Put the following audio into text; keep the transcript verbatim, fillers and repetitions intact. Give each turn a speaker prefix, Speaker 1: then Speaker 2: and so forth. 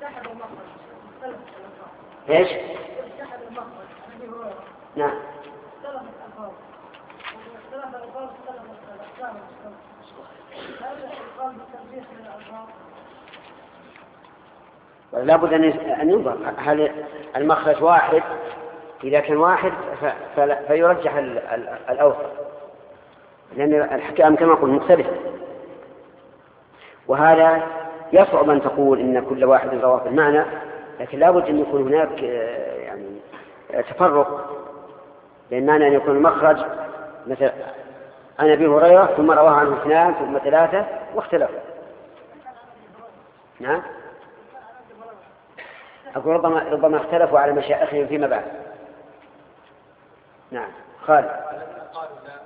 Speaker 1: ايش؟ نعم. لا بد أن ينظر هل المخرج واحد. إذا كان واحد فيرجح الأوثق، لأن الحكام كما قلت مختلفة، وهذا يصعب أن تقول إن كل واحد رواه بالمعنى، لكن لا بد أن يكون هناك يعني تفرق بين معنى أن يكون المخرج مثل عن أبي هريرة ثم رواه عنه اثنان ثم ثلاثة واختلفوا. نعم. أقول ربما ربما اختلفوا على مشايخهم فيما بعد. نعم. خالد.